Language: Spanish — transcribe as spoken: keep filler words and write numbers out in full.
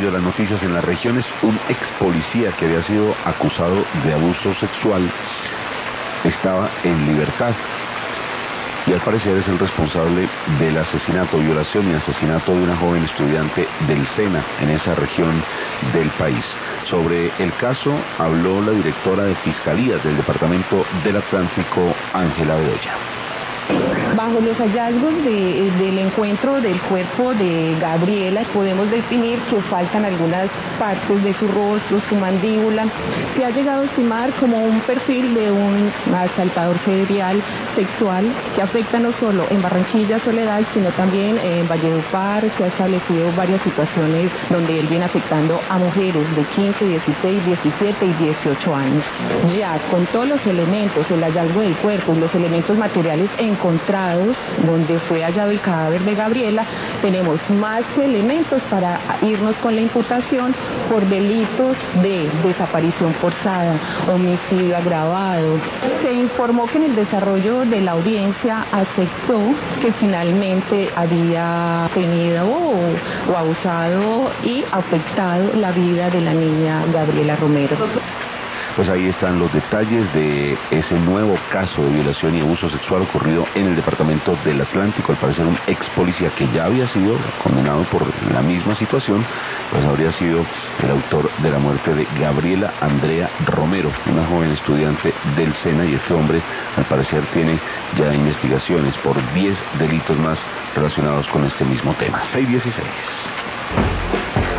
De las noticias en las regiones, un ex policía que había sido acusado de abuso sexual estaba en libertad y al parecer es el responsable del asesinato, violación y asesinato de una joven estudiante del SENA en esa región del país. Sobre el caso habló la directora de Fiscalías del Departamento del Atlántico, Ángela Bedoya. Bajo los hallazgos de, del encuentro del cuerpo de Gabriela, podemos definir que faltan algunas partes de su rostro, su mandíbula. Se ha llegado a estimar como un perfil de un asaltador serial sexual que afecta no solo en Barranquilla, Soledad, sino también en Valledupar. Se ha establecido varias situaciones donde él viene afectando a mujeres de quince, dieciséis, diecisiete y dieciocho años. Ya con todos los elementos, el hallazgo del cuerpo y los elementos materiales encontrados, donde fue hallado el cadáver de Gabriela, tenemos más elementos para irnos con la imputación por delitos de desaparición forzada, homicidio agravado. Se informó que en el desarrollo de la audiencia aceptó que finalmente había tenido o, o abusado y afectado la vida de la niña Gabriela Romero. Pues ahí están los detalles de ese nuevo caso de violación y abuso sexual ocurrido en el Departamento del Atlántico. Al parecer un ex policía que ya había sido condenado por la misma situación, pues habría sido el autor de la muerte de Gabriela Andrea Romero, una joven estudiante del SENA, y este hombre al parecer tiene ya investigaciones por diez delitos más relacionados con este mismo tema. seis dieciséis.